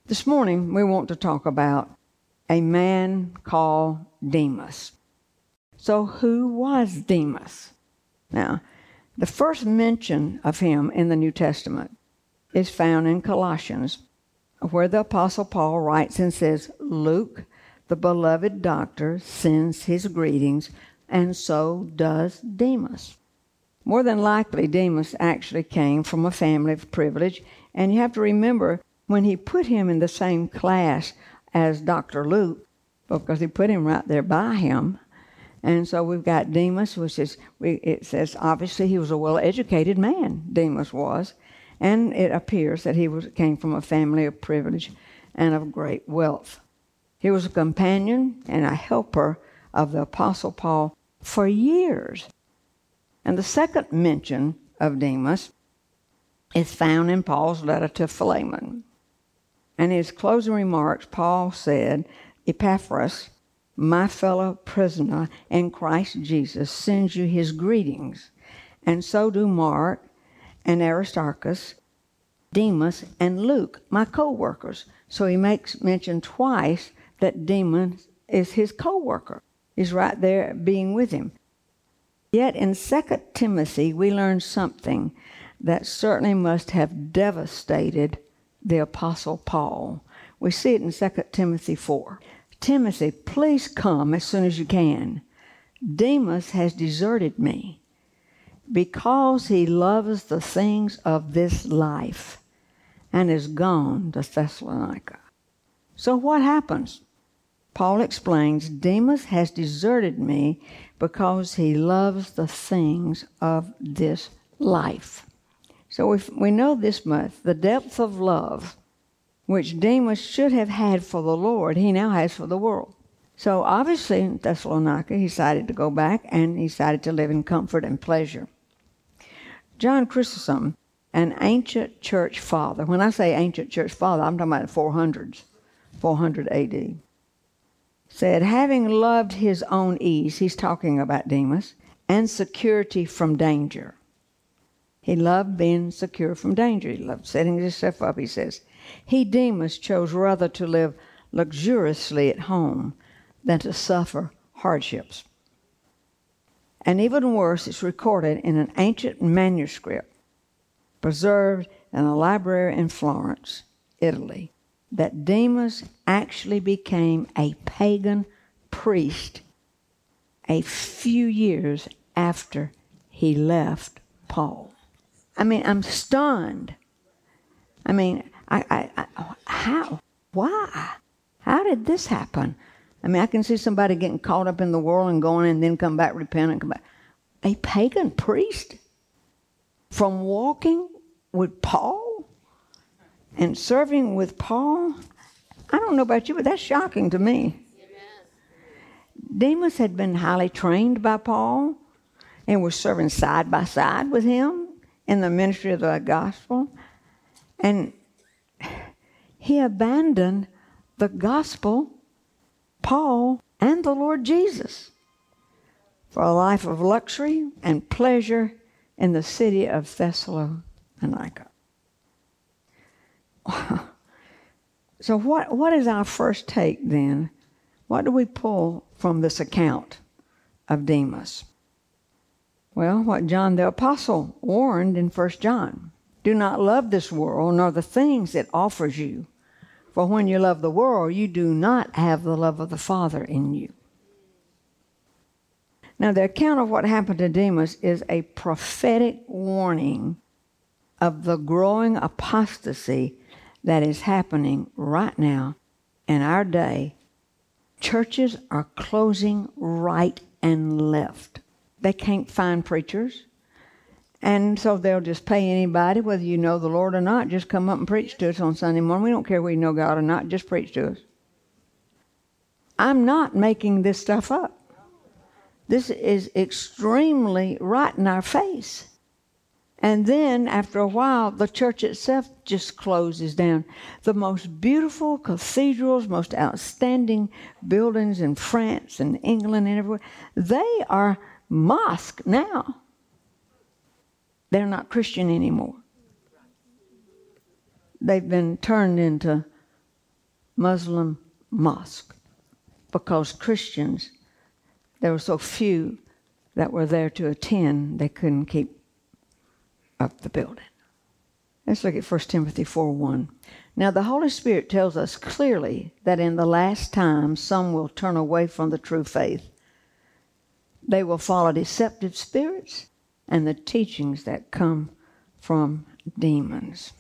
This morning, we want to talk about a man called Demas. So who was Demas? Now, the first mention of him in the New Testament is found in Colossians, where the Apostle Paul writes and says, Luke, the beloved doctor, sends his greetings, and so does Demas. More than likely, Demas actually came from a family of privilege, and you have to remember when he put him in the same class as Dr. Luke, because he put him right there by him. And so we've got Demas, which is, it says obviously he was a well-educated man, Demas was, and it appears that he came from a family of privilege and of great wealth. He was a companion and a helper of the Apostle Paul for years. And the second mention of Demas is found in Paul's letter to Philemon. And in his closing remarks, Paul said, Epaphras, my fellow prisoner in Christ Jesus, sends you his greetings, and so do Mark and Aristarchus, Demas, and Luke, my co-workers. So he makes mention twice that Demas is his co-worker. He's right there being with him. Yet in 2 Timothy, we learn something that certainly must have devastated the Apostle Paul. We see it in 2 Timothy 4. Timothy, please come as soon as you can. Demas has deserted me because he loves the things of this life and is gone to Thessalonica. So what happens? Paul explains, Demas has deserted me because he loves the things of this life. So if we know this much, the depth of love which Demas should have had for the Lord, he now has for the world. So obviously in Thessalonica, he decided to go back and he decided to live in comfort and pleasure. John Chrysostom, an ancient church father, when I say ancient church father, I'm talking about the 400s, 400 AD, said, having loved his own ease, he's talking about Demas, and security from danger. He loved being secure from danger. He loved setting himself up, he says. He, Demas, chose rather to live luxuriously at home than to suffer hardships. And even worse, it's recorded in an ancient manuscript preserved in a library in Florence, Italy, that Demas actually became a pagan priest a few years after he left Paul. I mean, I'm stunned. I mean, how? Why? How did this happen? I mean, I can see somebody getting caught up in the world and going and then come back repentant, come back. A pagan priest from walking with Paul and serving with Paul? I don't know about you, but that's shocking to me. Amen. Demas had been highly trained by Paul and was serving side by side with him in the ministry of the gospel. And he abandoned the gospel, Paul, and the Lord Jesus for a life of luxury and pleasure in the city of Thessalonica. So what is our first take then? What do we pull from this account of Demas? Well, what John the Apostle warned in 1 John. Do not love this world, nor the things it offers you. For when you love the world, you do not have the love of the Father in you. Now, the account of what happened to Demas is a prophetic warning of the growing apostasy that is happening right now in our day. Churches are closing right and left. They can't find preachers. And so they'll just pay anybody, whether you know the Lord or not, just come up and preach to us on Sunday morning. We don't care whether you know God or not, just preach to us. I'm not making this stuff up. This is extremely right in our face. And then, after a while, the church itself just closes down. The most beautiful cathedrals, most outstanding buildings in France and England and everywhere, they are mosque now. They're not Christian anymore. They've been turned into Muslim mosque because Christians, there were so few that were there to attend, they couldn't keep up the building. Let's look at 1 Timothy 4:1. Now the Holy Spirit tells us clearly that in the last times some will turn away from the true faith. They will follow deceptive spirits and the teachings that come from demons.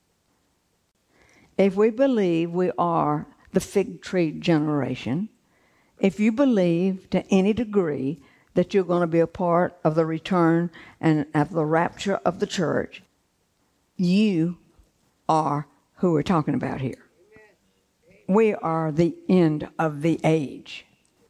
If we believe we are the fig tree generation, if you believe to any degree that you're going to be a part of the return and of the rapture of the church, you are who we're talking about here. We are the end of the age.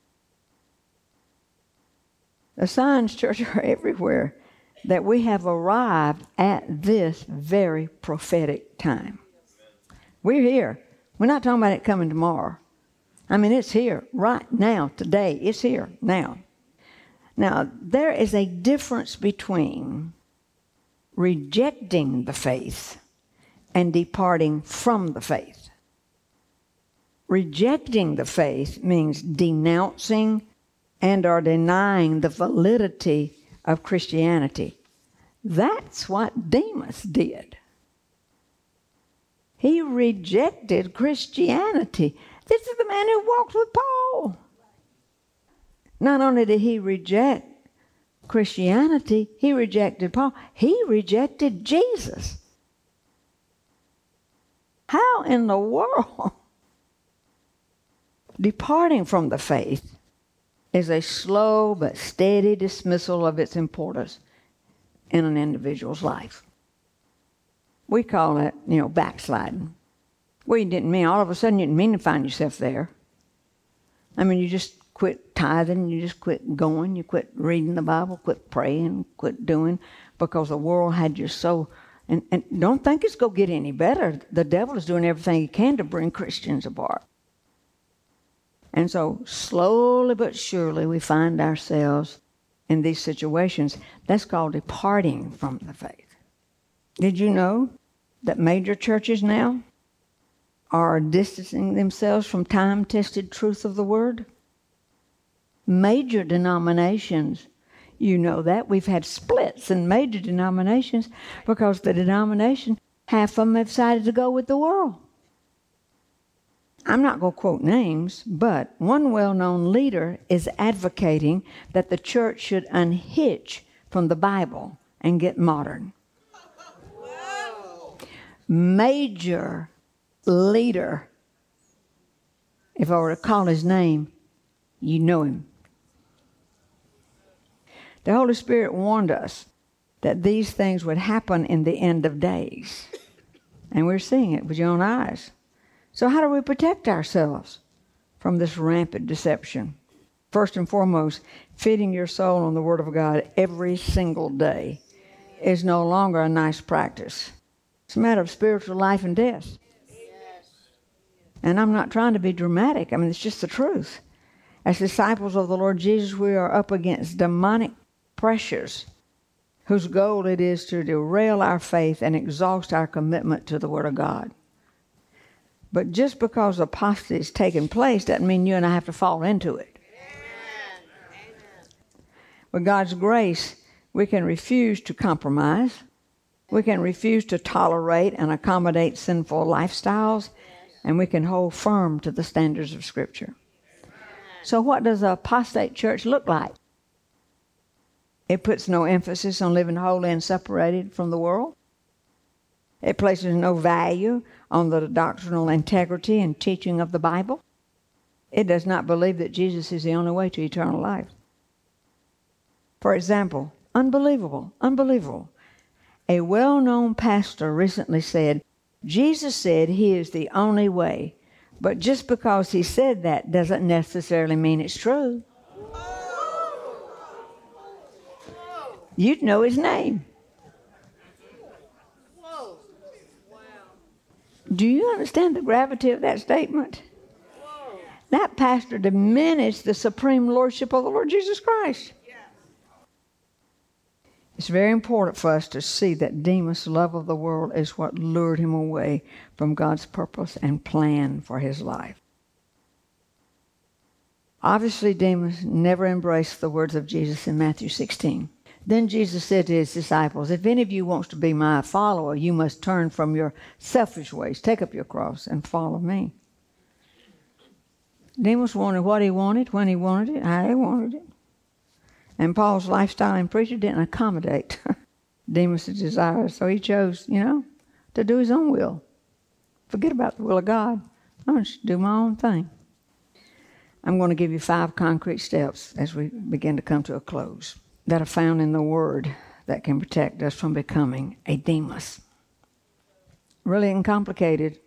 The signs, church, are everywhere that we have arrived at this very prophetic time. We're here. We're not talking about it coming tomorrow. I mean, it's here right now, today. It's here now. Now, there is a difference between rejecting the faith and departing from the faith. Rejecting the faith means denouncing and or denying the validity of Christianity. That's what Demas did. He rejected Christianity. This is the man who walked with Paul. Not only did he reject Christianity, he rejected Paul. He rejected Jesus. How in the world? Departing from the faith is a slow but steady dismissal of its importance in an individual's life. We call it, backsliding. Well, you didn't mean, all of a sudden you didn't mean to find yourself there. I mean, you just quit tithing, you just quit going, you quit reading the Bible, quit praying, quit doing, because the world had you so, and don't think it's going to get any better. The devil is doing everything he can to bring Christians apart. And so slowly but surely we find ourselves in these situations. That's called departing from the faith. Did you know that major churches now are distancing themselves from time-tested truth of the Word? Major denominations, you know that. We've had splits in major denominations because the denomination, half of them have decided to go with the world. I'm not going to quote names, but one well-known leader is advocating that the church should unhitch from the Bible and get modern. Major leader. If I were to call his name, you know him. The Holy Spirit warned us that these things would happen in the end of days. And we're seeing it with your own eyes. So how do we protect ourselves from this rampant deception? First and foremost, feeding your soul on the Word of God every single day is no longer a nice practice. It's a matter of spiritual life and death. And I'm not trying to be dramatic. I mean, it's just the truth. As disciples of the Lord Jesus, we are up against demonic pressures whose goal it is to derail our faith and exhaust our commitment to the Word of God. But just because apostasy is taking place doesn't mean you and I have to fall into it. Amen. With God's grace, we can refuse to compromise. We can refuse to tolerate and accommodate sinful lifestyles, and we can hold firm to the standards of Scripture. So what does an apostate church look like? It puts no emphasis on living holy and separated from the world. It places no value on the doctrinal integrity and teaching of the Bible. It does not believe that Jesus is the only way to eternal life. For example, unbelievable. A well-known pastor recently said, Jesus said he is the only way, but just because he said that doesn't necessarily mean it's true. You'd know his name. Do you understand the gravity of that statement? That pastor diminished the supreme lordship of the Lord Jesus Christ. It's very important for us to see that Demas' love of the world is what lured him away from God's purpose and plan for his life. Obviously, Demas never embraced the words of Jesus in Matthew 16. Then Jesus said to his disciples, if any of you wants to be my follower, you must turn from your selfish ways, take up your cross, and follow me. Demas wanted what he wanted, when he wanted it, how he wanted it. And Paul's lifestyle and preacher didn't accommodate Demas' desires, so he chose, to do his own will. Forget about the will of God. I'm going to do my own thing. I'm going to give you 5 concrete steps as we begin to come to a close that are found in the Word that can protect us from becoming a Demas. Really uncomplicated.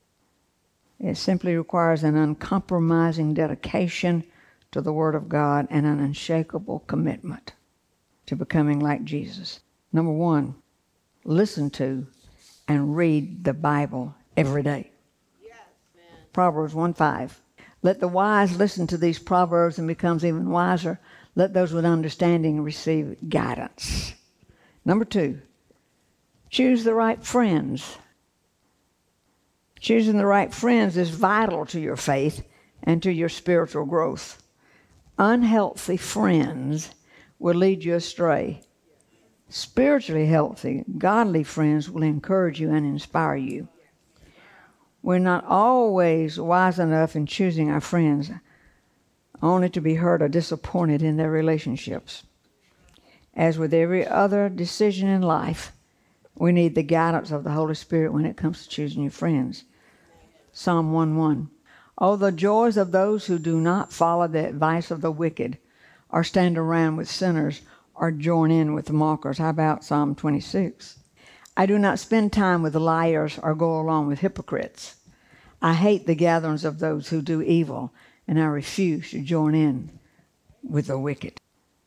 It simply requires an uncompromising dedication to the Word of God and an unshakable commitment to becoming like Jesus. Number 1, listen to and read the Bible every day. Yes, Proverbs 1:5. Let the wise listen to these proverbs and becomes even wiser. Let those with understanding receive guidance. Number 2, choose the right friends. Choosing the right friends is vital to your faith and to your spiritual growth. Unhealthy friends will lead you astray. Spiritually healthy, godly friends will encourage you and inspire you. We're not always wise enough in choosing our friends, only to be hurt or disappointed in their relationships. As with every other decision in life, we need the guidance of the Holy Spirit when it comes to choosing your friends. Psalm 1:1. Oh, the joys of those who do not follow the advice of the wicked, or stand around with sinners, or join in with the mockers. How about Psalm 26? I do not spend time with liars or go along with hypocrites. I hate the gatherings of those who do evil, and I refuse to join in with the wicked.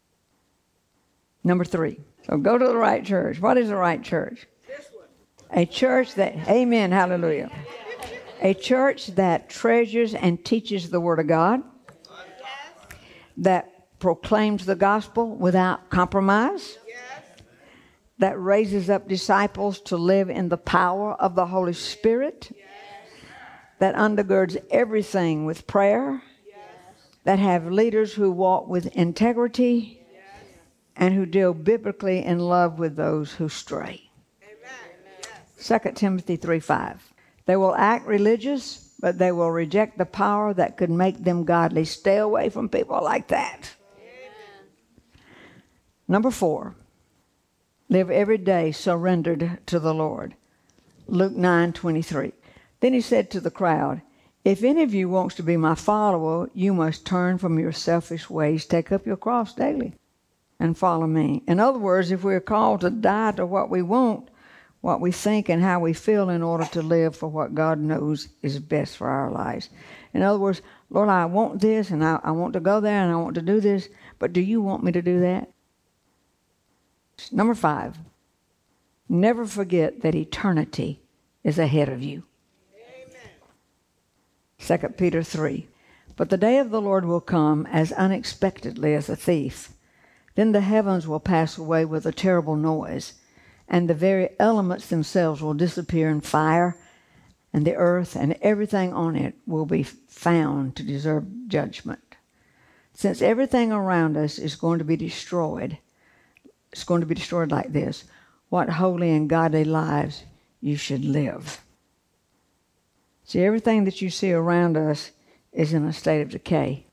Number 3, so go to the right church. What is the right church? This one. A church that, amen, hallelujah. A church that treasures and teaches the Word of God, that proclaims the gospel without compromise, that raises up disciples to live in the power of the Holy Spirit, that undergirds everything with prayer, that have leaders who walk with integrity, and who deal biblically in love with those who stray. 2 Timothy 3:5. They will act religious, but they will reject the power that could make them godly. Stay away from people like that. Amen. Number 4, live every day surrendered to the Lord. Luke 9:23. Then he said to the crowd, if any of you wants to be my follower, you must turn from your selfish ways, take up your cross daily, and follow me. In other words, if we're called to die to what we want, what we think and how we feel in order to live for what God knows is best for our lives. In other words, Lord, I want this and I want to go there and I want to do this, but do you want me to do that? Number 5, never forget that eternity is ahead of you. Amen. 2 Peter 3. But the day of the Lord will come as unexpectedly as a thief. Then the heavens will pass away with a terrible noise, and the very elements themselves will disappear in fire, and the earth and everything on it will be found to deserve judgment. Since everything around us is going to be destroyed, it's going to be destroyed like this. What holy and godly lives you should live. See, everything that you see around us is in a state of decay.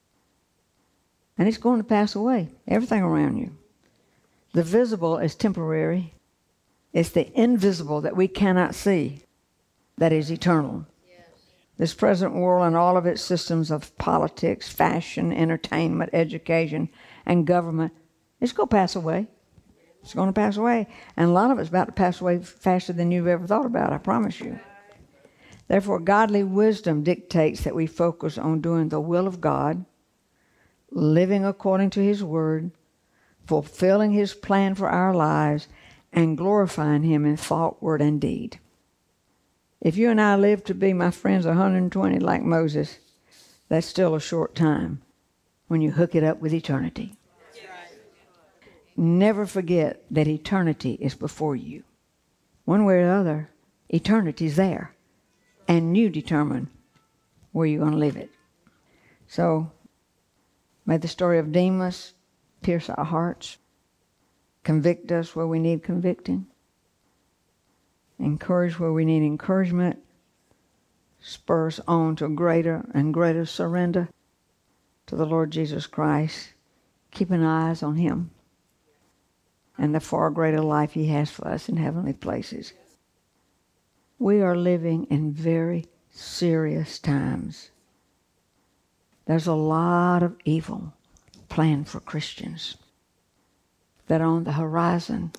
And it's going to pass away, everything around you. The visible is temporary. It's the invisible that we cannot see that is eternal. Yes. This present world and all of its systems of politics, fashion, entertainment, education, and government, it's going to pass away. It's going to pass away. And a lot of it's about to pass away faster than you've ever thought about, I promise you. Therefore, godly wisdom dictates that we focus on doing the will of God, living according to His Word, fulfilling His plan for our lives, and glorifying Him in thought, word, and deed. If you and I live to be, my friends, 120 like Moses, that's still a short time when you hook it up with eternity. never forget that eternity is before you. One way or the other, eternity's there. And you determine where you're going to live it. So, may the story of Demas pierce our hearts, convict us where we need convicting, encourage where we need encouragement, spur us on to greater and greater surrender to the Lord Jesus Christ, keeping eyes on Him and the far greater life He has for us in heavenly places. We are living in very serious times. There's a lot of evil planned for Christians that are on the horizon.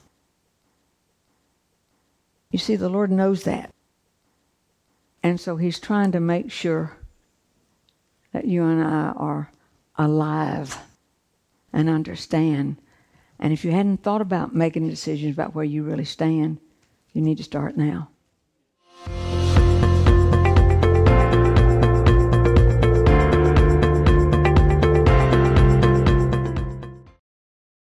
You see, the Lord knows that. And so He's trying to make sure that you and I are alive and understand. And if you hadn't thought about making decisions about where you really stand, you need to start now.